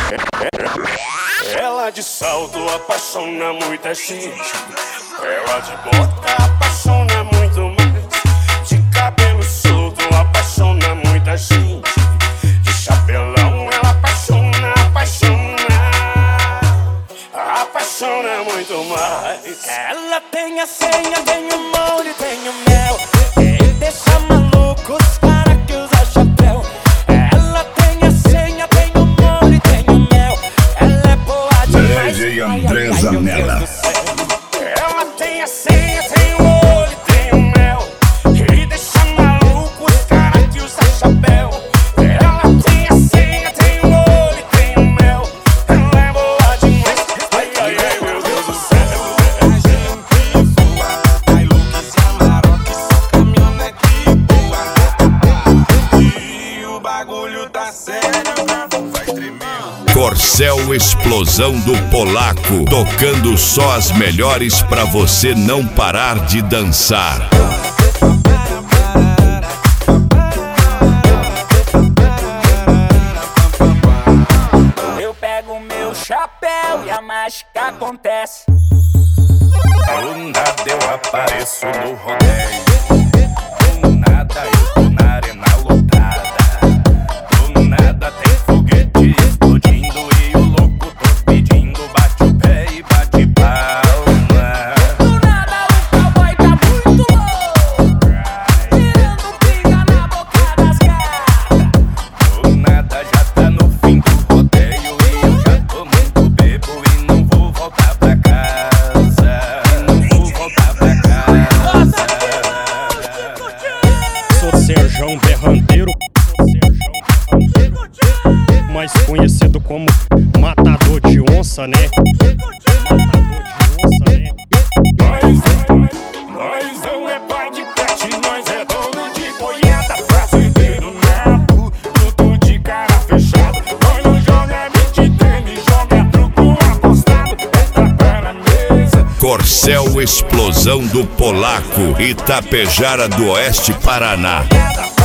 Ela de salto apaixona muita gente. Ela de bota apaixona muito mais. De cabelo solto apaixona muita gente. De chapelão ela apaixona, apaixona muito mais. Ela tem a senha, tem o molde, tem o mel. Ele deixa maluco os cara que usa chapéu. Ela tem a senha, tem o molde, tem o mel. Ela é boa demais. DJ André Zanella. Ela tem a senha, tem o molde, tem o mel. Ele deixa maluco os cara que usa chapéu. Ela tem a senha, tem o molde, tem o mel. Ela é boa demais. Ai, ai, ai, meu Deus do céu. Corcel Explosão do Polaco, tocando só as melhores pra você não parar de dançar. Eu pego meu chapéu e a mágica acontece. Do nada eu apareço no rodeio. Do nada eu tô na arena lotada. Do nada tem foguete explodindo e o louco tô pedindo. Bate o pé e bate palma. Do nada o cowboy tá muito louco, tirando pinga na boca das gatas. Do nada já tá no fim do rodeio e eu já tô muito bebo e não vou voltar pra casa. Não vou voltar pra casa. Sou Serjão Berranteiro, mais conhecido como Matador de Onça, né? Nós não é pai de pet, nós é dono de boiada. Fazendeiro nato, tudo de cara fechada. Nós não joga beat tênis, joga truco apostado. É tapa na mesa. Corcel Explosão do Polaco, Itapejara do Oeste, Paraná.